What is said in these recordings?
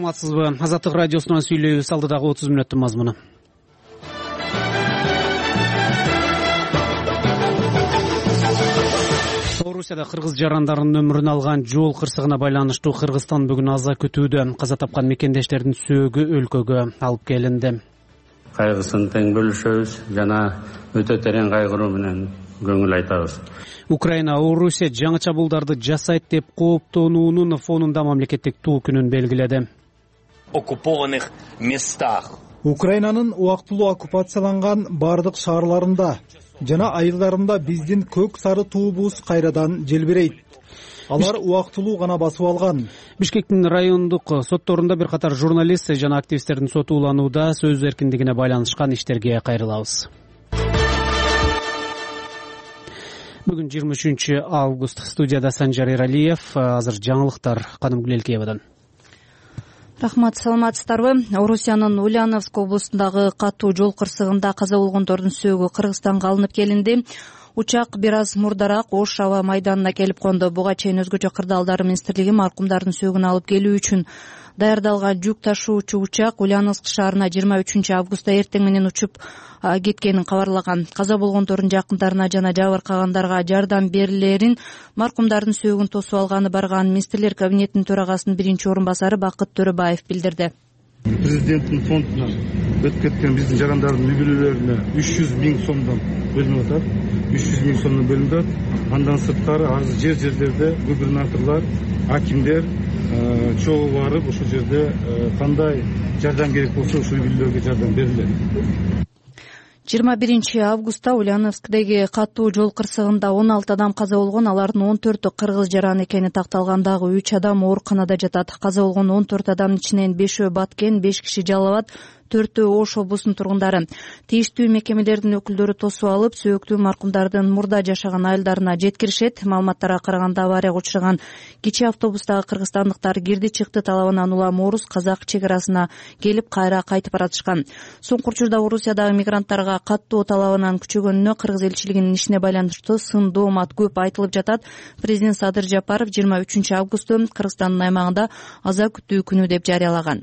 саламатсызбы? Азаттык радиосунан сүйлөйбүз. Алдыдагы 30 мүнөттүн мазмуну. Орусияда кыргыз жарандарынын өмүрүн алган жол кырсыгына байланыштуу Кыргызстан бүгүн аза күтүүдө. Каза тапкан мекендештердин сөөгү өлкөгө алып келинди. Кайгысын тең бөлүшөбүз жана өтө терең кайгыруу менен көңүл айтабыз. Украина Орусия жаңы чабуулдарды жасайт деп кооптонуунун фонунда мамлекеттик туу күнүн белгиледи. Оккупованных местах. Украинанын убактылуу оккупацияланган бардык шаарларында жана айылдарында биздин көк сары туубуз кайрадан желбирейт. Алар убактылуу гана басып алган. Бишкектин райондук сотторунда бир катар журналист жана активисттердин сотууланууда сөз эркиндигине байланышкан иштерге кайрылабыз. Бүгүн 23 август. Студияда Санжар Эралиев. Азыр жаңылыктар Каным Гүлелкеевадан. Рахмат, саламатсыздарбы? Орусиянын Ульяновск облусундагы катуу жол кырсыгында каза болгондордун сөөгү Кыргызстанга алынып келинди. Учак бир аз мурдараак Ош аба майданына келип конду. Буга чейин өзгөчө кырдаалдар министрлиги маркумдардын сөөгүн алып келүү үчүн даярдалган жүк ташуучу учак Ульяновск шаарына 23 августта эртең менен учуп кеткенин кабарлаган. Каза болгондордун жакындарына жана жабыркагандарга жардам берилерин маркумдардын сөөгүн тосуп алганы барган министрлер кабинетинин төрагасынын биринчи орун басары Бакыт Төрөбаев билдирди. Президенттин фондуна өтүп кеткен биздин жарандардын үй бүлөлөрүнө 300 000 сомдон бөлүнүп атат. 300 000 сомдон бөлүнүп атат. Андан сырткары азыр жер-жерлерде губернаторлор, акимдер чогуу барып ошол жерде кандай жардам керек болсо ошол үй бүлөлөргө жардам берилет. 21 августта Ульяновскдеги катуу жол кырсыгында 16 адам каза болгон, алардын 14-ü кыргыз жараны экени такталгандагы 3 адам ооруканада жатат. Каза болгон 14 адамдын ичинен 5-өө Баткен, 5 киши Жалал Абад, 4-өө Ош облусунун тургундары. Тийиштүү мекемелердин өкүлдөрү тосуп алып, сөөктүү маркумдардын мурда жашаган айылдарына жеткиришет. Маалыматтарга караганда аварияга учураган кичи автобустагы кыргызстандыктар кирди-чыкты талабынан улам орус-казак чек арасына келип кайра кайтып баратышкан. Соңку учурда Орусиядагы мигранттарга каттуу талабынан күчөгөнүнө кыргыз элчилигинин ишине байланыштуу сын доомат көп айтылып жатат. Президент Садыр Жапаров 23 августту Кыргызстандын аймагында аза күтүү күнү деп жарыялаган.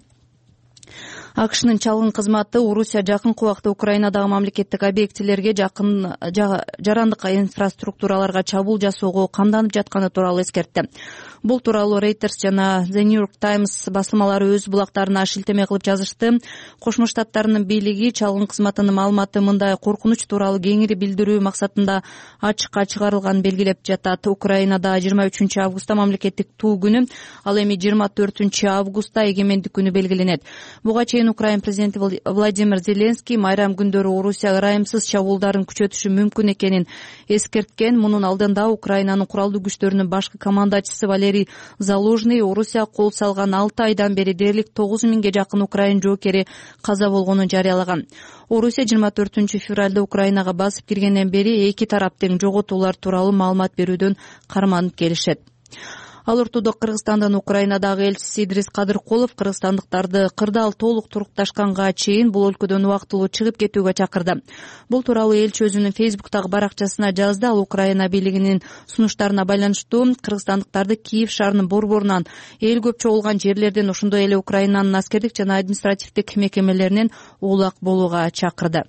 АКШнын чалгын кызматы Орусия жакынкы убакта Украинадагы мамлекеттик объектилерге жакын жарандык инфраструктураларга чабуул жасоого камданып жатканы тууралуу эскертти. Бул тууралуу Reuters жана The New York Times басылмалары өз булактарына шилтеме кылып жазышты. Кошмо Штаттарынын бийлиги чалгын кызматынын маалыматы мындай коркунуч тууралуу кеңири билдирүү максатында ачыкка чыгарылганын белгилеп жатат. Украинада 23 августта мамлекеттик туу күнү, ал эми 24 августта эгемендик күнү белгиленет. Буга чейин Украин президенти Владимир Зеленский майрам күндөрү Орусия ырайымсыз чабуулдарын күчөтүшү мүмкүн экенин эскерткен. Мунун алдында Украинанын куралдуу күчтөрүнүн башкы командачысы Валерий Залужный Орусия кол салган 6 айдан бери дээрлик 9 000ге жакын украин жоокери каза болгонун жарыялаган. Орусия 24 февралда Украинага басып киргенден бери эки тарап тең жоготуулар тууралуу маалымат берүүдөн карманып келишет. Ал ортодо Кыргызстандын Украинадагы элчиси Идрис Кадыркулов кыргызстандыктарды кырдаал толук турукташканга чейин бул өлкөдөн убактылуу чыгып кетүүгө чакырды. Бул тууралуу элчи өзүнүн Фейсбуктагы баракчасына жазды. Ал Украина бийлигинин сунуштарына байланыштуу кыргызстандыктарды Киев шаарынын борборунан, эл көп чогулган жерлерден, ошондой эле Украинанын аскердик жана административдик мекемелеринен улак болууга чакырды.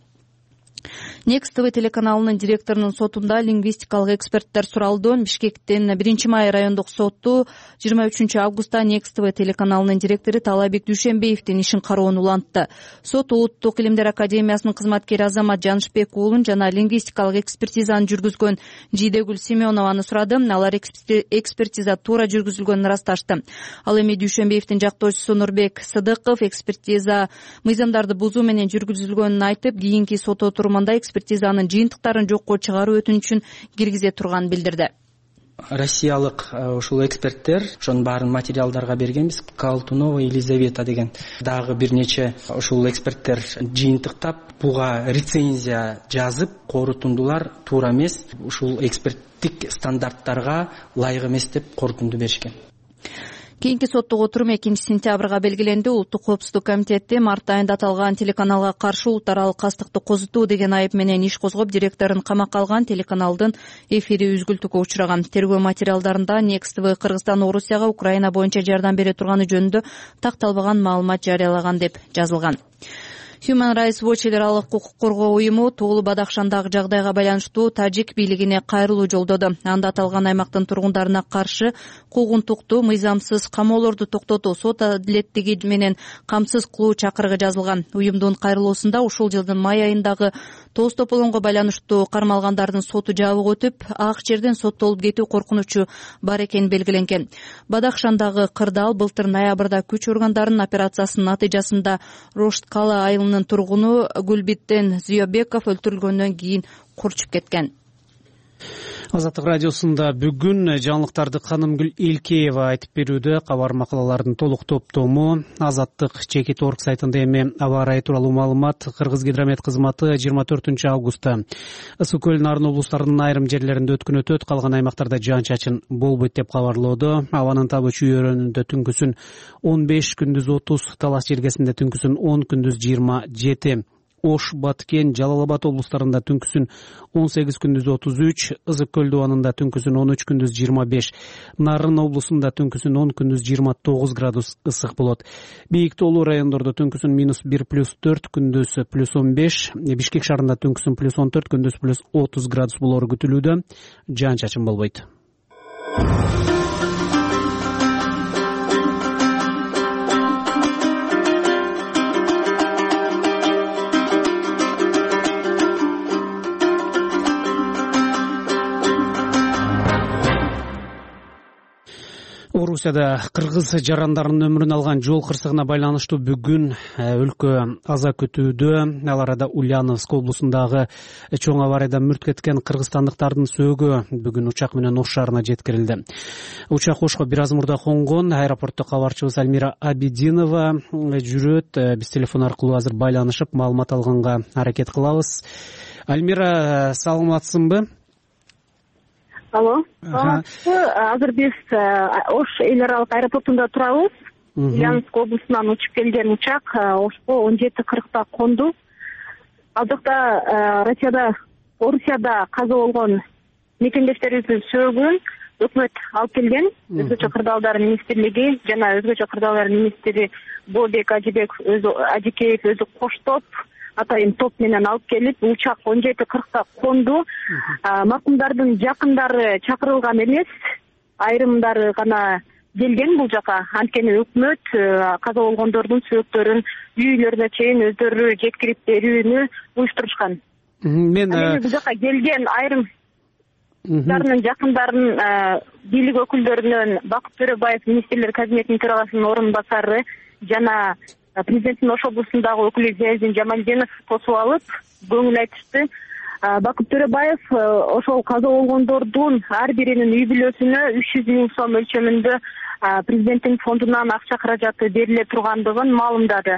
Next TV телеканалынын директорунун сотунда лингвистикалык эксперттер суралды. Бишкектин 1 май райондук соту 23 августта Next TV телеканалынын директору Талабек Дүйшөнбеевдин ишин кароонун улантты. Сот Улуттук илимдер академиясынын кызматкери Азамат Жанышбек уулун жана лингвистикалык экспертизаны жүргүзгөн Жидегүл Семенованы сурады. Алар экспертиза туура жүргүзүлгөнүн ырасташты. Ал эми Дүйшөнбеевдин жактоочусу Нурбек Сыдыков экспертиза мыйзамдарды бузуу менен жүргүзүлгөнүн айтып, кийинки сот отурумунда экспертизанын жыйынтыктарын жокко чыгаруу өтүнүчүн киргизе турганын билдирди. Россиялык ушул эксперттер ошонун баарын материалдарга бергенбиз. Колтунова Елизавета деген дагы бир нече ушул эксперттер жыйынтыктап буга рецензия жазып, корутундулар туура эмес, ушул эксперттик стандарттарга ылайык эмес деп корутунду беришкен. Кийинки соттук отурум 2-сентябрга белгиленди. Улуттук коопсуздук комитети март айында аталган телеканалга каршы улут аралык кастыкты козутуу деген айып менен иш козгоп, директорун камакка алган. Телеканалдын эфири үзгүлтүккө учураган. Тергөө материалдарында Next TV Кыргызстан Орусияга Украина боюнча жардам бере турганы жөнүндө такталбаган маалымат жарыялаган деп жазылган. Human Rights Watch эл аралык укук коргоо уюму Тоолу Бадахшандагы жагдайга байланыштуу тажик бийлигине кайрылуу жолдоду. Анда аталган аймактын тургундарына каршы куугунтукту, мыйзамсыз камоолорду токтотуу, сот адилеттиги менен камсыз кылуу чакырыгы жазылган. Уюмдун кайрылуусунда ушул жылдын май айындагы Тоос тополоңго байланыштуу кармалгандардын соту жабык өтүп, ак жерден соттолуп кетүү коркунучу бар экени белгиленген. Бадахшандагы кырдаал былтыр ноябрда күч органдарынын операциясынын натыйжасында Рошткала айылынын тургуну Гүлбиттен Зиёбеков өлтүрүлгөндөн кийин курчуп кеткен. Азаттык радиосунда бүгүн жаңылыктарды Канымгүл Элкеева айтып берүүдө. Кабар макалалардын толук топтому Азаттык Чекит.org сайтында эми аба ырайы тууралуу маалымат. Кыргызгидромет кызматы 24 августта Ысык көл Нарын облустарынын айрым жерлеринде өткөн өтөт, калган аймактарда жаан-чачын болбойт деп кабарлоодо. Абанын табы чүйөрүндө түнкүсүн 15, күндүз 30, Талас жергесинде түнкүсүн 10, күндүз 27. Ош, Баткен, Жалал-Абад облустарында түнкүсүн 18, күндүз 33, Ысык көл дубанында түнкүсүн 13, күндүз 25, Нарын облусунда түнкүсүн 10, күндүз 29 градус ысык болот. Бийик тоолуу райондордо түнкүсүн -1 +4, күндүз +15, Бишкек шаарында түнкүсүн +14, күндүз +30 градус болору күтүлүүдө. Жаан-чачын болбойт. Орусияда кыргыз жарандарынын өмүрүн алган жол кырсыгына байланыштуу бүгүн өлкө аза күтүүдө. Ал арада Ульяновск облусундагы чоң аварияда мүрт кеткен кыргызстандыктардын сөөгү бүгүн учак менен Ош шаарына жеткирилди. Учак Ошко бир аз мурда конгон. Аэропортто кабарчыбыз Альмира Абидинова жүрөт. Биз телефон аркылуу азыр байланышып маалымат алганга аракет кылабыз. Альмира, саламатсыңбы? Алло, азыр биз Ош эл аралык аэропортунда турабыз. Ульяновск облусунан учуп келген учак Ошко 17:40 конду. Ал жакта Орусияда каза болгон мекендештерибиздин сөөгүн өкмөт алып келген. Өзгөчө кырдаалдар министрлиги жана өзгөчө кырдаалдар министри Бообек Ажикеев өзү коштоп атайын топ менен алып келип, учак 17:40 конду. Маркумдардын жакындары чакырылган эмес, айрымдары гана келген бул жака. Анткени өкмөт каза болгондордун сөөктөрүн үйлөрүнө чейин өздөрү жеткирип берүүнү уюштурушкан. Бул жака келген айрымдарынын жакындарын бийлик өкүлдөрүнөн Бакыт Төрөбаев министрлер кабинетинин төрагасынын орун басары жана президенттин Ош облусундагы өкүлү Зиядин Жамалдинов косуп алып, көңүл айтышты. Бакыт Төрөбаев ошол каза болгондордун ар биринин үй бүлөсүнө 300 000 сом өлчөмүндө президенттин фондунан акча каражаты бериле тургандыгын маалымдады.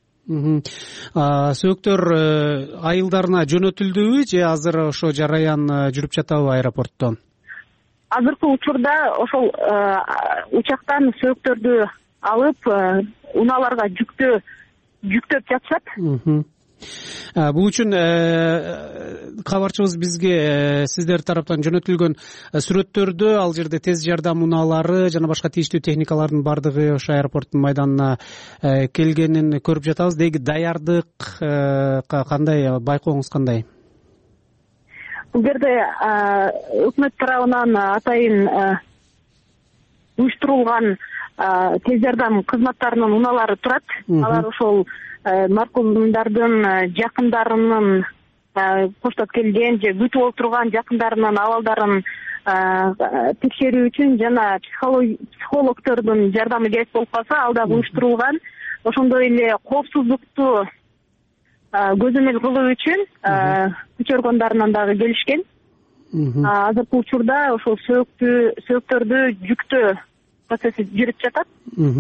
Сөөктөр айылдарына жөнөтүлдүбү же азыр ошо жараян жүрүп жатабы аэропортто? Азыркы учурда ошол учактан сөөктөрдү алып унааларга жүктөп жатышат. Бул үчүн кабарчыбыз бизге сиздер тараптан жөнөтүлгөн сүрөттөрдө ал жерде тез жардам унаалары жана башка тийиштүү техникалардын бардыгы ошо аэропорттун майданына келгенин көрүп жатабыз. Деги даярдык кандай, байкооңуз кандай? Бул жерде өкмөт тарабынан атайын уюштурулган тез жардам кызматтарынын унаалары турат. Алар ошол маркумдардын жакындарынын коштоп келген же күтүп отурган жакындарынын абалдарын текшерүү үчүн жана психологдордун жардамы керек болуп калса, ал да уюштурулган. Ошондой эле коопсуздукту көзөмөл кылуу үчүн күч органдарынан дагы келишкен. Азыркы учурда ошол сөөктөрдү жүктөө процесси жүрүп жатат.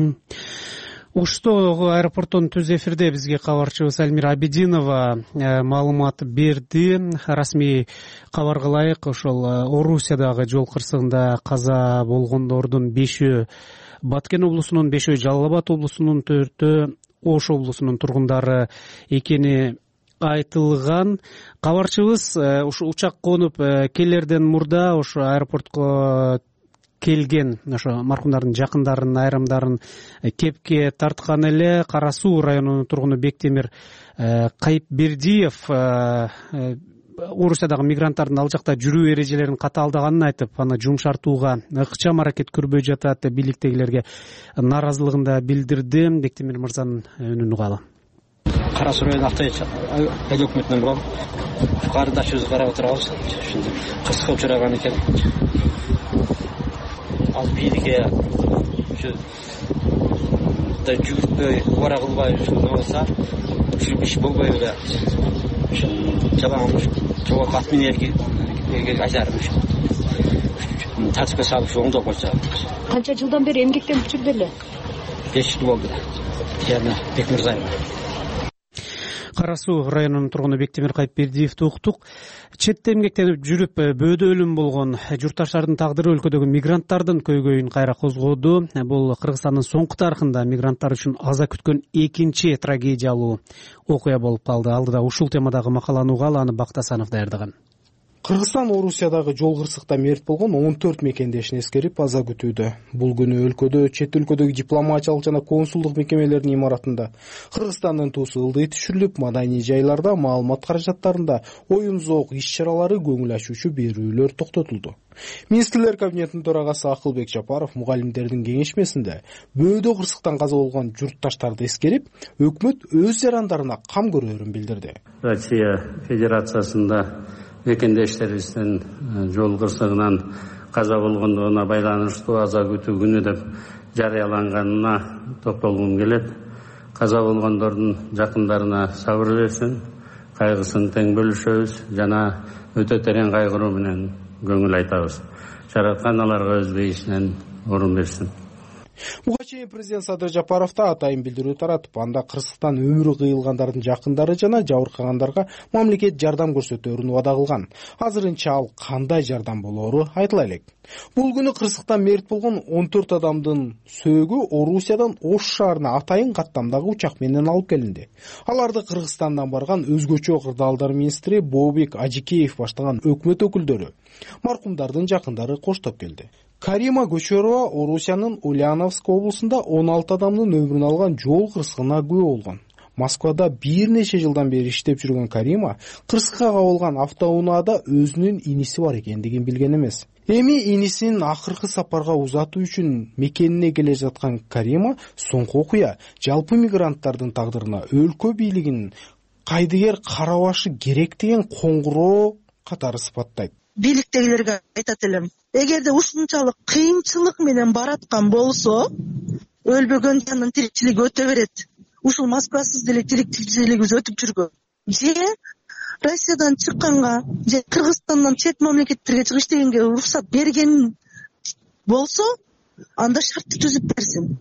Оштогу аэропорттун түз эфирде бизге кабарчыбыз Альмира Абидинова маалымат берди. Расмий кабар кылайык, ошол Орусиядагы жол кырсыгында каза болгондордун 5-өө Баткен облусунун 5-өө, Жалал Абад облусунун 4-өө, Ош облусунун тургундары экени айтылган. Кабарчыбыз ушу учак конуп келерден мурда ошо аэропортко келген ошо маркумдардын жакындарынын айрымдарын кепке тарткан эле. Кара Суу районунун тургуну Бектемир Кайыпбердиев Орусиядагы мигранттардын ал жакта жүрүү эрежелерин катаалдаганын айтып, аны жумшартууга ыкчам аракет көрбөй жатат деп бийликтегилерге нааразылыгын да билдирди. Бектемир мырзанын үнүн угалы. Кара Суу району Актай айыл өкмөтүнөн бурун кардашыбызды карап отурабыз. Ушундай кырсыкка учураган экен. Ал бийликке ушу да жүгүртпөй, убара кылбай ушундай болсо, ушу иш болбой эле. Жалаң жогорку ат менен ажарып тартипке салып оңдоп койсо. Канча жылдан бери эмгектенип жүрдү эле? 5 жыл болду. Жана Бекмырзаев. Кара Суу районунун тургуну Бектемир Кайыпбердиевди уктук. Четте эмгектенип жүрүп бөөдө өлүм болгон журтташтардын тагдыры өлкөдөгү мигранттардын көйгөйүн кайра козгоду. Бул Кыргызстандын соңку тарыхында мигранттар үчүн аза күткөн экинчи трагедиялуу окуя болуп калды. Алдыда ушул темадагы макаланы угалы, аны Бактасанов даярдаган. Кыргызстан Орусиядагы жол кырсыкта мерт болгон 14 мекендешин эскерип аза күтүүдө. Бул күнү өлкөдө, чет өлкөдөгү дипломатиялык жана консулдук мекемелердин имаратында Кыргызстандын туусу ылдый түшүрүлүп, маданий жайларда, маалымат каражаттарында оюн-зоок иш-чаралары, көңүл ачуучу берүүлөр токтотулду. Министрлер кабинетинин төрагасы Акылбек Жапаров мугалимдердин кеңешмесинде бөөдө кырсыктан каза болгон журтташтарды эскерип, өкмөт өз жарандарына кам көрөөрүн билдирди. Россия Федерациясында мекендештерибиздин жол кырсыгынан каза болгондугуна байланыштуу аза күтүү күнү деп жарыяланганына токтолгум келет. Каза болгондордун жакындарына сабыр берсин, кайгысын тең бөлүшөбүз жана өтө терең кайгыруу менен көңүл айтабыз. Жараткан аларга өз бейишинен орун берсин. Буга чейин президент Садыр Жапаров да атайын билдирүү таратып, анда кырсыктан өмүрү кыйылгандардын жакындары жана жабыркагандарга мамлекет жардам көрсөтөөрүн убада кылган. Азырынча ал кандай жардам болоору айтыла элек. Бул күнү кырсыктан мерт болгон 14 адамдын сөөгү Орусиядан Ош шаарына атайын каттамдагы учак менен алып келинди. Аларды Кыргызстандан барган өзгөчө кырдаалдар министри Бообек Ажикеев баштаган өкмөт өкүлдөрү, маркумдардын жакындары коштоп келди. Карима Көчөрова Орусиянын Ульяновск облусунда 16 адамдын өмүрүн алган жол кырсыгына күбө болгон. Москвада бир нече жылдан бери иштеп жүргөн Карима кырсыкка кабылган автоунаада өзүнүн иниси бар экендигин билген эмес. Эми инисин акыркы сапарга узатуу үчүн мекенине келе жаткан Карима соңку окуя жалпы мигранттардын тагдырына өлкө бийлигинин кайдыгер карабашы керек деген коңгуроо катары сыпаттайт. Бийликтегилерге айтат элем, эгерде ушунчалык кыйынчылык менен бараткан болсо, өлбөгөн жанын тирикчилиги өтө берет. Ушул Москвасыз деле тирикчилигибиз өтүп жүргөн. Же Россиядан чыкканга, же Кыргызстандан чет мамлекеттерге чыгыш дегенге уруксат берген болсо, анда шартты түзүп берсин.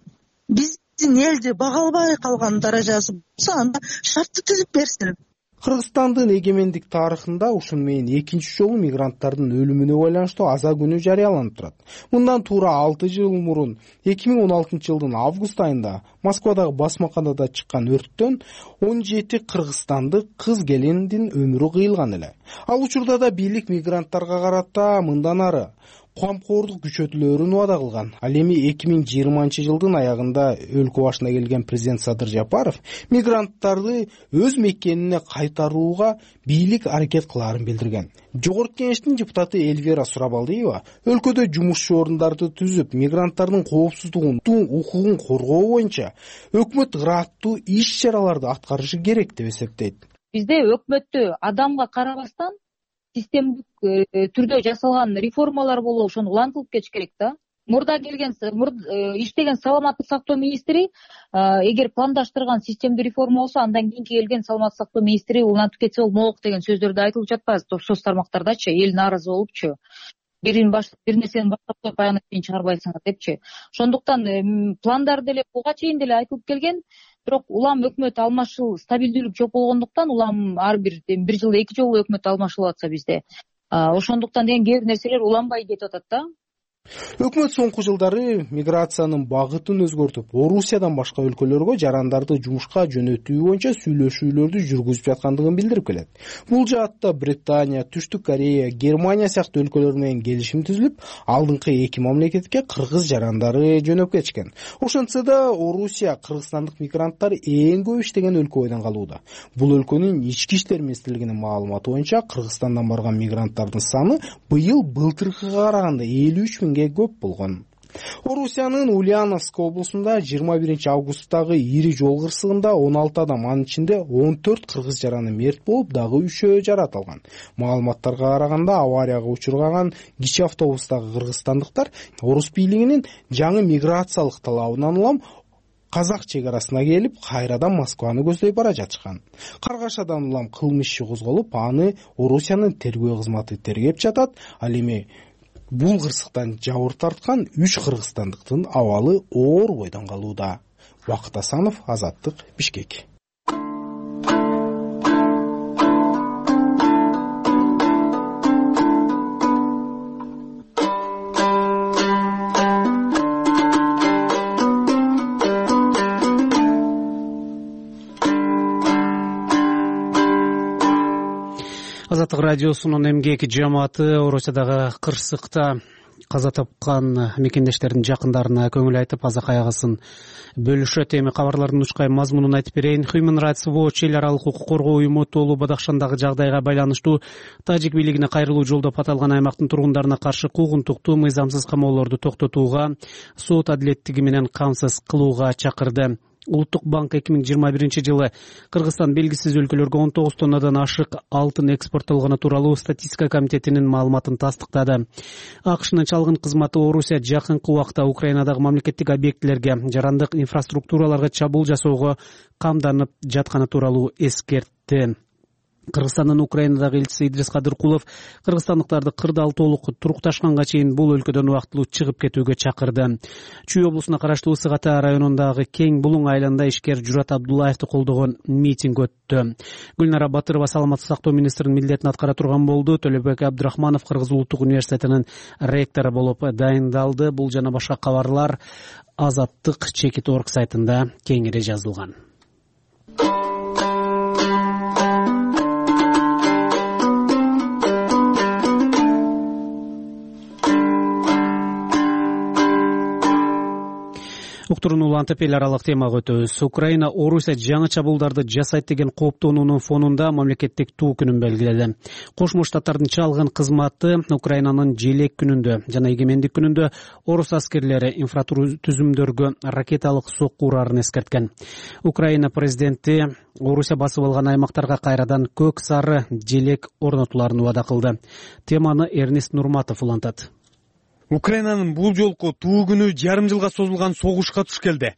Биздин элди багалбай калган даражасы болсо, анда шартты түзүп берсин. Кыргызстандын эгемендик тарыхында ушун менен экинчи жолу мигранттардын өлүмүнө байланыштуу аза күнү жарыяланып турат. Мындан туура 6 жыл мурун 2016 жылдын август айында Москвадагы басмаканада чыккан өрттөн 17 кыргызстандык кыз келиндин өмүрү кыйылган эле. Ал учурда да бийлик мигранттарга карата мындан ары камкордук күчөтүлөөрүн убада кылган. Ал эми 2020 жылдын аягында өлкө башына келген президент Садыр Жапаров мигранттарды өз мекенине кайтарууга бийлик аракет кылаарын билдирген. Жогорку кеңештин депутаты Эльвира Сурабалдиева өлкөдө жумушчу орундарды түзүп, мигранттардын коопсуздугун, укугун коргоо боюнча өкмөт ыраттуу иш-чараларды аткарышы керек деп эсептейт. Бизде өкмөттү адамга карабастан системдик түрдө жасалган реформалар болуп, ошону улантылып кетиш керек да. Мурда келген, иштеген саламаттык сактоо министри эгер пландаштырган системдик реформа болсо, андан кийинки келген саламаттык сактоо министри улантып кетсе болмок деген сөздөрдү айтылып жатпайбы соц тармактардачы, эл нааразы болупчу. Бир нерсени баштап коюп аягына чейин чыгарбайсыңар депчи. Ошондуктан пландар деле буга чейин деле айтылып келген, бирок улам өкмөт алмашыл, стабилдүүлүк жок болгондуктан улам ар бир жылда 2 жолу өкмөт алмашылып атса бизде. Ошондуктан деген кээ бир нерселер уланбай кетип атат да. Өкмөт соңку жылдары миграциянын багытын өзгөртүп, Орусиядан башка өлкөлөргө жарандарды жумушка жөнөтүү боюнча сүйлөшүүлөрдү жүргүзүп жаткандыгын билдирип келет. Бул жаатта Британия, Түштүк Корея, Германия сыяктуу өлкөлөр менен келишим түзүлүп, алдыңкы эки мамлекетке кыргыз жарандары жөнөп кетишкен. Ошентсе да Орусия кыргызстандык мигранттар эң көп иштеген өлкө бойдон калууда. Бул өлкөнүн ички иштер министрлигинин маалыматы боюнча Кыргызстандан барган мигранттардын саны быйыл былтыркыга караганда 53 миңге көп болгон. Орусиянын Ульяновск облусунда 21 августтагы ири жол кырсыгында 16 адам, анын ичинде 14 кыргыз жараны мерт болуп, дагы 3-өө жаратылган. Маалыматтарга караганда аварияга учурган кичи автобустагы кыргызстандыктар орус бийлигинин жаңы миграциялык талабынан улам Казак чек арасына келип, кайрадан Москваны көздөй бара жатышкан. Каргашадан улам кылмыш иши козголуп, аны Орусиянын тергөө кызматы тергеп жатат. Ал эми бул кырсыктан жабыр тарткан 3 кыргызстандыктын абалы оор бойдон калууда. Бакыт Асанов, Азаттык, Бишкек. Азаттык радиосунун эмгек жамааты Орусиядагы кырсыкта каза тапкан мекендештердин жакындарына көңүл айтып, азак аягысын бөлүшөт. Эми кабарлардын учкай мазмунун айтып берейин. Human Rights Watch эл аралык укук коргоо уюму Тоолу Бадахшандагы жагдайга байланыштуу тажик бийлигине кайрылуу жолдоп аталган аймактын тургундарына каршы куугунтуктуу, мыйзамсыз камоолорду токтотууга, сот адилеттиги менен камсыз кылууга чакырды. Улуттук банк 2021 жылы Кыргызстан белгисиз өлкөлөргө 19 тоннадан ашык алтын экспорттолгону тууралуу статистика комитетинин маалыматын тастыктады. АКШнын чалгын кызматы Орусия жакынкы убакта Украинадагы мамлекеттик объектилерге, жарандык инфраструктураларга чабуул жасоого камданып жатканы тууралуу эскертти. Кыргызстандын Украинадагы элчиси Идрис Кадыркулов кыргызстандыктарды кырдаал толук турукташканга чейин бул өлкөдөн убактылуу чыгып кетүүгө чакырды. Чүй облусуна караштуу Ысык Ата районундагы Кең Булуң айылында ишкер Журат Абдуллаевди колдогон митинг өттү. Гүлнара Батырова саламаттык сактоо министринин милдетин аткара турган болду. Төлөбек Абдрахманов Кыргыз улуттук университетинин ректору болуп дайындалды. Бул жана башка кабарлар Азаттык Чекит.org сайтында кеңири жазылган. Уктурууну улантып эл аралык темага өтөбүз. Украина Орусия жаңы чабуулдарды жасайт деген кооптонуунун фонунда мамлекеттик туу күнүн белгиледи. Кошмо Штаттардын чалгын кызматы Украинанын желек күнүндө жана эгемендик күнүндө орус аскерлери инфратүзүмдөргө ракеталык сокку урарын эскерткен. Украина президенти Орусия басып алган аймактарга кайрадан көк сары желек орнотуларын убада кылды. Теманы Эрнест Нурматов улантат. Украинанын бул жолку туу күнү жарым жылга созулган согушка туш келди.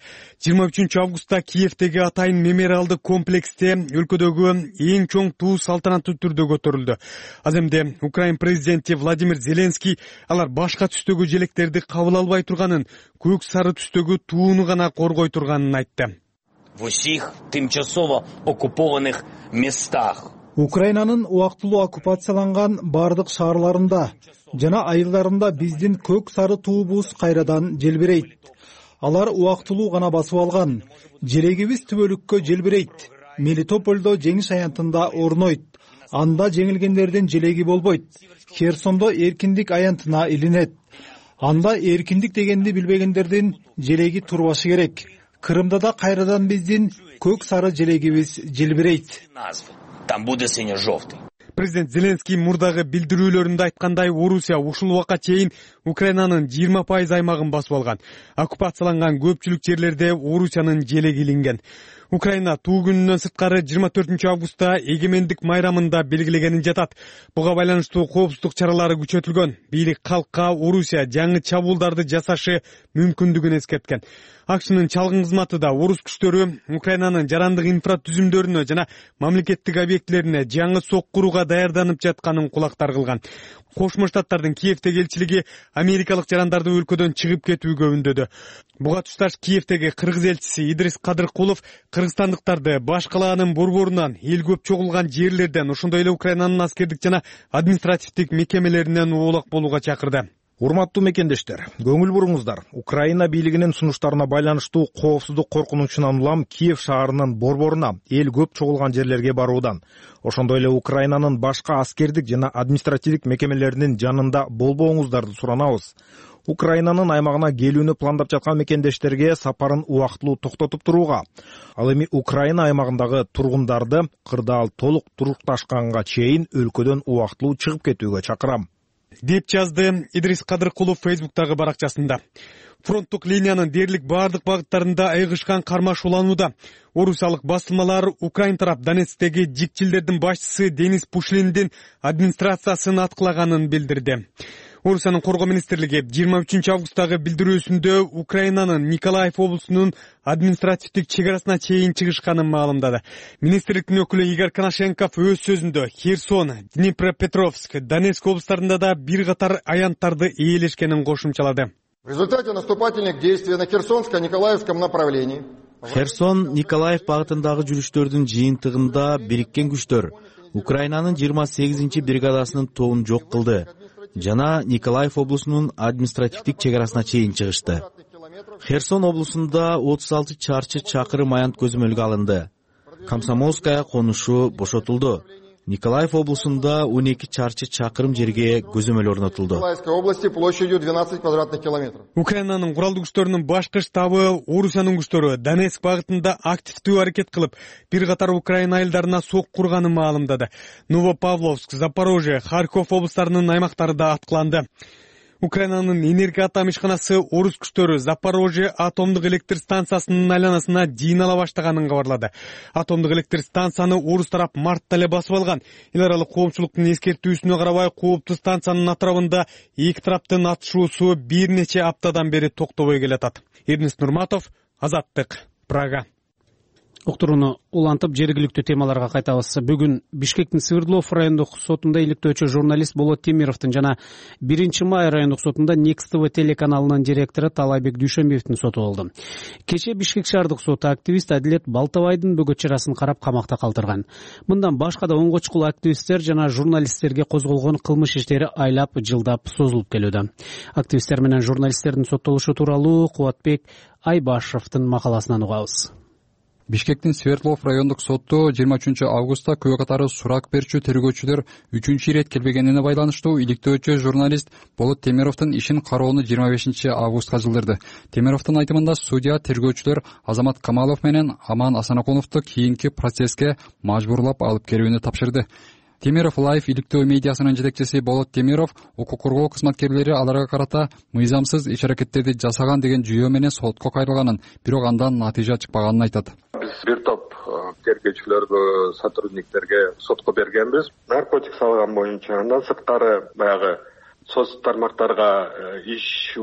23 августта Киевдеги Атайын мемориалдык комплексте өлкөдөгү эң чоң туу салтанаттуу түрдө көтөрүлдү. Аземде Украин президенти Владимир Зеленский алар башка түстөгү желектерди кабыл албай турганын, көк сары түстөгү тууну гана коргой турганын айтты. В усих тимчасово оккупованных местах. Украинанын убактылуу оккупацияланган бардык шаарларында жана айылдарында биздин көк сары туубуз кайрадан желбирейт. Алар убактылуу гана басып алган. Желегибиз түбөлүккө желбирейт. Мелитопольдо жеңиш аянтында орнойт. Анда жеңилгендердин желеги болбойт. Херсондо эркиндик аянтына илинет. Анда эркиндик дегенди билбегендердин желеги турбашы керек. Крымда да кайрадан биздин көк сары желегибиз желбирейт. Там буде сине-жовтый. Президент Зеленский мурдагы билдирүүлөрүндө айткандай, Орусия ушул убакка чейин Украинанын 20% аймагын басып алган. Оккупацияланган көпчүлүк жерлерде Орусиянын желеги илинген. Украина туу күнүнөн сырткары 24 августта эгемендик майрамында белгилегенин жатат. Буга байланыштуу коопсуздук чаралары күчөтүлгөн. Бийлик калкка Орусия жаңы чабуулдарды жасашы мүмкүндүгүн эскерткен. АКШнын чалгын кызматы да орус күчтөрү Украинанын жарандык инфратүзүмдөрүнө жана мамлекеттик объектилерине жаңы соккуруга даярданып жатканын кулактар кылган. Кошмо Штаттардын Киевдеги элчилиги америкалык жарандарды өлкөдөн чыгып кетүүгө үндөдү. Буга тушташ Киевдеги кыргыз элчиси Идрис Кадыркулов кыргызстандыктарды башкалаанын борборунан, эл көп чогулган жерлерден, ошондой эле Украинанын аскердик жана административдик мекемелеринен оолак болууга чакырды. урматтуу мекендештер, көңүл буруңуздар. Украина бийлигинин сунуштарына байланыштуу коопсуздук коркунучунан улам Киев шаарынын борборуна эл көп чогулган жерлерге баруудан, ошондой эле Украинанын башка аскердик жана административдик мекемелеринин жанында болбооңуздарды суранабыз. Украинанын аймагына келүүнү пландап жаткан мекендештерге сапарын убактылуу токтотуп турууга, ал эми Украина аймагындагы тургундарды кырдаал толук турукташканга чейин өлкөдөн убактылуу чыгып кетүүгө чакырам, деп жазды Идрис Кадыркулов Фейсбуктагы баракчасында. Фронттук линиянын дээрлик бардык багыттарында айгышкан кармаш уланууда. Орусиялык басылмалар Украин тарап Донецктеги жикчилдердин башчысы Денис Пушлиндин администрациясын аткылаганын билдирди. Орусиянын коргоо министрлиги 23 августтагы билдирүүсүндө Украинанын Николаев облусунун административдик чегарасына чейин чыгышканын маалымдады. Министрликтин өкүлү Игорь Коношенков өз сөзүндө Херсон, Днепропетровск, Донецк облустарында да бир катар аянттарды ээлешкенин кошумчалады. В результате наступательных действий на Херсонско-Николаевском направлении Херсон-Николаев багытындагы жүрүштөрдүн жыйынтыгында бириккен күчтөр Украинанын 28 бригадасынын тобун жок кылды жана Николаев облусунун административдик чегарасына чейин чыгышты. Херсон облусунда 36 чарчы чакырым аянт көзөмөлгө алынды. Комсомольская конушу бошотулду. Николаев облусунда 12 чарчы чакырым жерге көзөмөл орнотулду. области площадью 12 квадратных километров. Украинанын куралдуу күчтөрүнүн башкы штабы Орусиянын күчтөрү Донецк багытында активдүү аракет кылып, бир катар Украина айылдарына сок курганын маалымдады. Новопавловск, Запорожье, Харьков облустарынын аймактары да аткыланды. Украинанын энергия атам ишканасы орус күчтөрү Запорожье атомдук электр станциясынын айланасына жыйын ала баштаганын кабарлады. Атомдук электр станцияны орус тарап мартта эле басып алган. Эл аралык коомчулуктун эскертүүсүнө карабай, кооптуу станциянын атырабында эки тараптын атышуусу бир нече аптадан бери токтобой келатат. Эрнест Нурматов, Азаттык, Прага. Уктурууну улантып, жергиликтүү темаларга кайтабыз. Бүгүн Бишкектин Свердлов райондук сотунда иликтөөчү журналист Болот Темировдун жана 1-май райондук сотунда Next TV телеканалынын директору Талайбек Дүйшөнбиевдин соту болду. Кечээ Бишкек шаардык соту активист Адилет Балтабайдын бөгөт чарасын карап камакта калтырган. Мындан башка да онго чукул активисттер жана журналисттерге козголгон кылмыш иштери айлап жылдап созулуп келүүдө. Активисттер менен журналисттердин соттолушу тууралуу Кубатбек Айбашевдин макаласынан угабыз. Бишкектин Свердлов райондук соту 23 августта күбө катары сурак берүүчү тергөөчүлөр 3-чү ирет келбегенине байланыштуу иликтөөчү журналист Болот Темировдун ишин кароону 25 августка жылдырды. Темировдун айтымында судья тергөөчүлөр Азамат Камалов менен Аман Асанакуновду кийинки процесске мажбурлап алып келүүнү тапшырды. Темиров Лайф иликтөө медиасынын жетекчиси Болот Темиров укук коргоо кызматкерлери аларга карата мыйзамсыз иш-аракеттерди жасаган деген жүйөө менен сотко кайрылганын, бирок андан натыйжа чыкпаганын айтат. Биз бир топ тергөөчүлөргө, сотрудниктерге сотко бергенбиз. Наркотик салган боюнча, андан сырткары баягы соц тармактарга иш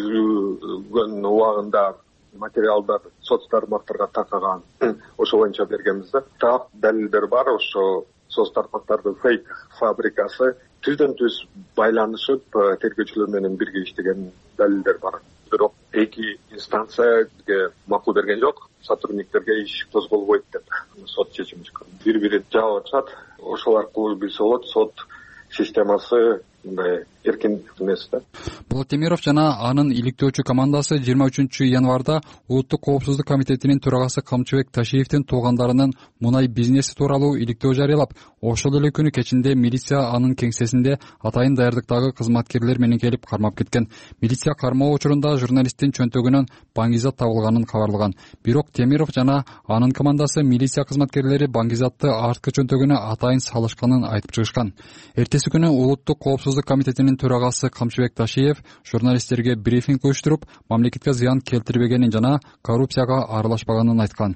жүргүзүлгөн убагында материалдар соц тармактарга таркаган, ошо боюнча бергенбиз да. Так далилдер бар, ошо соц тармактардын фейк фабрикасы түздөн түз байланышып тергөөчүлөр менен бирге иштеген далилдер бар. Бирок эки инстанцияга макул берген жок, сотрудниктерге иш козголбойт деп сот чечим чыккан. Бири-бирин жаап атышат, ошол аркылуу билсе болот, сот системасы мындай эркин эмес да. Болот Темиров жана анын иликтөөчү командасы 23 январда Улуттук коопсуздук комитетинин төрагасы Камчыбек Ташиевдин туугандарынын мунай бизнеси тууралуу иликтөө жарыялап, ошол эле күнү кечинде милиция анын кеңсесинде атайын даярдыктагы кызматкерлер менен келип кармап кеткен. Милиция кармоо учурунда журналисттин чөнтөгүнөн баңгизат табылганын кабарлаган. Бирок Темиров жана анын командасы милиция кызматкерлери баңгизатты арткы чөнтөгүнө атайын салышканын айтып чыгышкан. Эртеси күнү Улуттук коопсуздук комитетинин төрагасы Камчыбек Ташиев журналисттерге брифинг уюштуруп, мамлекетке зыян келтирбегенин жана коррупцияга аралашпаганын айткан.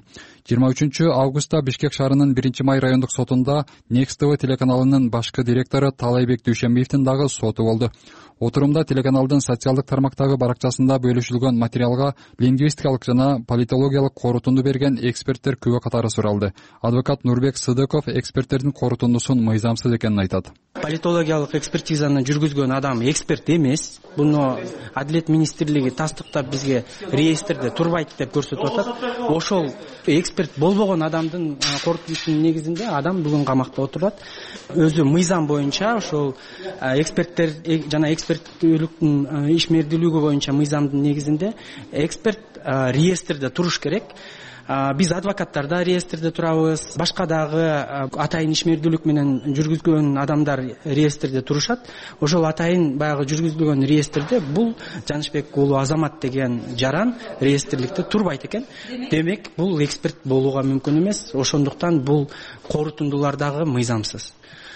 23 августта Бишкек шаарынын 1-май райондук сотунда Next TV телеканалынын башкы директору Талайбек Дүйшөнбиевдин дагы соту болду. Отурумда телеканалдын социалдык тармактагы баракчасында бөлүшүлгөн материалга лингвистикалык жана политологиялык корутунду берген эксперттер күбө катары суралды. Адвокат Нурбек Сыдыков эксперттердин корутундусун мыйзамсыз экенин айтат. Политологиялык экспертизаны жүргүзгөн жүргүзгөн адам эксперт эмес. Буну Адилет министрлиги тастыктап бизге реестрде турбайт деп көрсөтүп атат. Ошол эксперт болбогон адамдын корутундусунун негизинде адам бүгүн камакта отурат. Өзү мыйзам боюнча ошол эксперттер жана эксперттүүлүктүн ишмердүүлүгү боюнча мыйзамдын негизинде эксперт реестрде туруш керек. Биз адвокаттар да реестрде турабыз, башка дагы атайын ишмердүүлүк менен жүргүзгөн адамдар реестрде турушат. Ошол атайын баягы жүргүзүлгөн реестрде бул Жанышбек уулу Азамат деген жаран реестрликте турбайт экен. Демек, бул эксперт болууга мүмкүн эмес. Ошондуктан бул корутундулар дагы мыйзамсыз.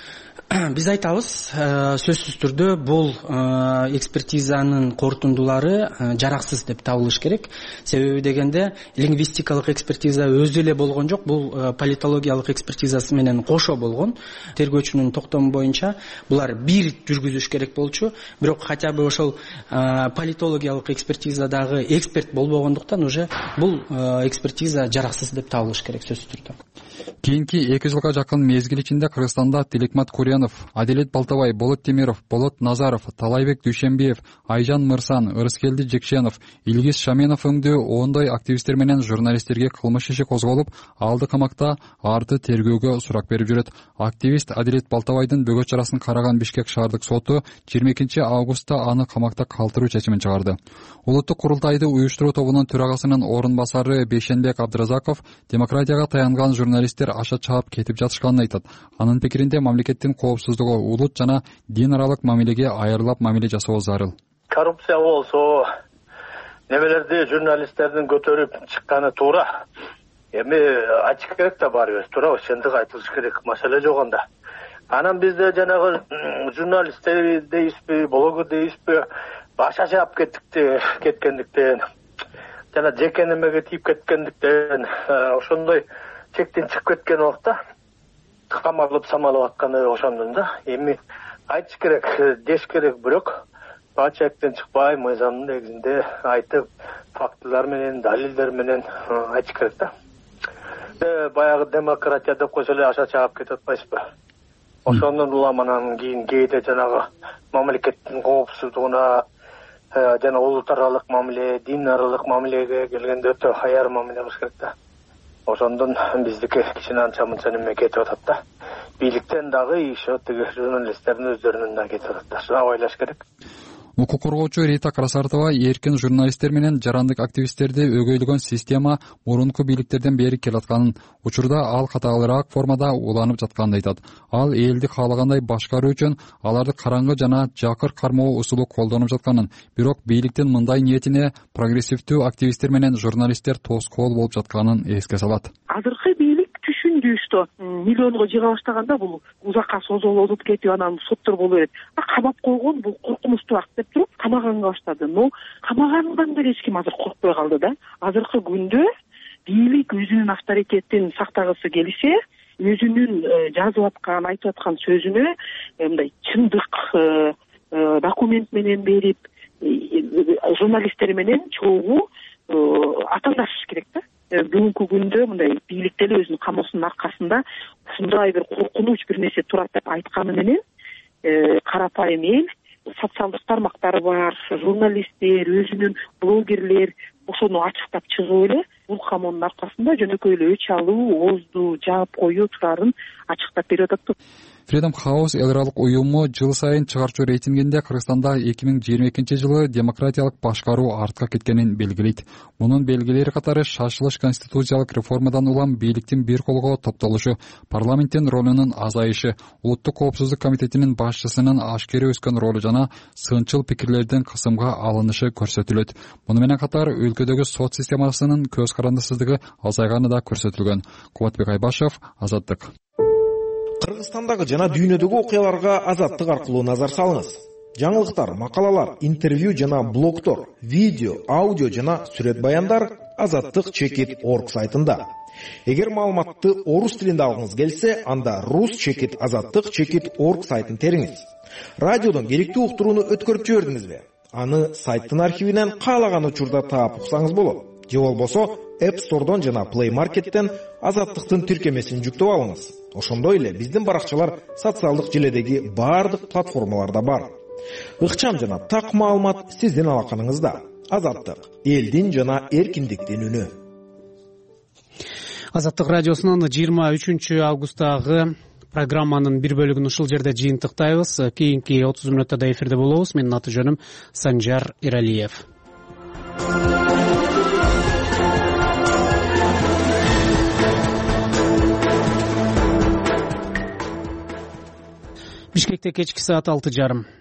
Биз айтабыз, сөзсүз түрдө бул экспертизанын корутундулары жараксыз деп табылыш керек. Себеби дегенде лингвистикалык экспертиза өзү эле болгон жок, бул политологиялык экспертизасы менен кошо болгон. Тергөөчүнүн токтому боюнча булар бир жүргүзүш керек болчу, бирок хотя бы ошол политологиялык экспертизадагы эксперт болбогондуктан уже бул экспертиза жараксыз деп табылыш керек сөзсүз түрдө. Кийинки 2 жылга жакын мезгил ичинде Кыргызстанда Тиликмат Курьянов, Адилет Балтабай, Болот Темиров, Болот Назаров, Талайбек Дүйшенбиев, Айжан Мырсан, Ырыскелди Жекшенов, Илгиз Шаменов өңдүү ондой активисттер менен журналисттерге кылмыш иши козголуп, алды камакта, арты тергөөгө сурак берип жүрөт. Активист Адилет Балтабайдын бөгөт чарасын караган Бишкек шаардык соту 22 августта аны камакта калтыруу чечимин чыгарды. Улуттук курултайды уюштуруу тобунун төрагасынын орун басары Бейшенбек Абдыразаков демократияга таянган журналисттер аша чаап кетип жатышканын айтат. Анын пикиринде мамлекеттин коопсуздугу улут жана дин аралык мамилеге айырылап мамиле жасоо зарыл. Коррупция болсо немелерди журналисттердин көтөрүп чыкканы туура. Эми ачык керек да баары бир туура, чындык айтылыш керек, маселе жок анда. Анан бизде жанагы журналисттер дейбизби, блогер дейбизби, баша чаап кеткендиктен жана жеке немеге тийип кеткендиктен ошондой чектен чыгып кеткен убакта камалып самалып атканы ошондон да. Эми айтыш керек, деш керек, бирок баа чектен чыкпай мыйзамдын негизинде айтып, фактылар менен, далилдер менен айтыш керек да. Баягы демократия деп койсо эле аша чаап кетип атпайсызбы? Ошондон улам анан кийин кээде жанагы мамлекеттин коопсуздугуна жана улут аралык мамиле, дин аралык мамилеге келгенде өтө аяр мамиле кылыш керек да. Ошондон биздики кичине анча-мынча неме кетип атат да. Бийликтен дагы еще тиги журналисттердин өздөрүнүн да кетип атат да. Шуна ойлош керек. Укук коргоочу Рита Красартова эркин журналисттер менен жарандык активисттерди өгөйлөгөн система мурунку бийликтерден бери келатканын, учурда ал катаалыраак формада уланып жатканын айтат. Ал элди каалагандай башкаруу үчүн аларды караңгы жана жакыр кармоо усулу колдонуп жатканын, бирок бийликтин мындай ниетине прогрессивдүү активисттер менен журналисттер тоскоол болуп жатканын эске салат. Азыркы бийлик түшүндү, что миллионго жыга баштаганда бул узакка созулуп кетип анан соттор боло берет. Камап койгон бул коркунучтуу акт деп туруп камаганга баштады. Но камагандан да эч ким азыр коркпой калды да. Азыркы күндө бийлик өзүнүн авторитетин сактагысы келсе, өзүнүн жазып аткан, айтып аткан сөзүнө мындай чындык документ менен берип, журналисттер менен чогуу атандашыш керек да. Бүгүнкү күндө мындай бийлик деле өзүнүн камоосунун аркасында ушундай бир коркунуч бир нерсе турат деп айтканы менен карапайым эл, социалдык тармактар бар, журналисттер, өзүнүн блогерлер ошону ачыктап чыгып эле бул камоонун аркасында жөнөкөй эле өч алуу, оозду жаап коюу турарын ачыктап берип атат. Freedom House эл аралык уюму жыл сайын чыгарчу рейтингинде Кыргызстанда 2022 жылы демократиялык башкаруу артка кеткенин белгилейт. Мунун белгилери катары шашылыш конституциялык реформадан улам бийликтин бир колго топтолушу, парламенттин ролунун азайышы, улуттук коопсуздук комитетинин башчысынын ашкере өскөн ролу жана сынчыл пикирлердин кысымга алынышы көрсөтүлөт. Муну менен катар өлкөдөгү сот системасынын көз карандысыздыгы азайганы да көрсөтүлгөн. Кубатбек Айбашев, Азаттык. Кыргызстандагы жана дүйнөдөгү окуяларга Азаттык аркылуу назар салыңыз. Жаңылыктар, макалалар, интервью жана блогтор, видео, аудио жана сүрөт баяндар azattik.org сайтында. Эгер маалыматты орус тилинде алгыңыз келсе, анда rus.azattik.org сайтын териңиз. Радиодон керектүү уктурууну өткөрүп жибердиңизби? Аны сайттын архивинен каалаган учурда таап уксаңыз болот. Же болбосо App Store'дон жана Play Market'тен Азаттыктын тиркемесин жүктөп алыңыз. Ошондой эле биздин баракчалар социалдык желедеги баардык платформаларда бар. ыкчам жана так маалымат сиздин алаканыңызда. Азаттык, элдин жана эркиндиктин үнү. Азаттык радиосунун 23 августтагы программанын бир бөлүгүн ушул жерде жыйынтыктайбыз. Кийинки 30 мүнөттө эфирде болобуз. Менин аты жөнүм Санжар Иралиев. Бишкекте кечки саат 6:30.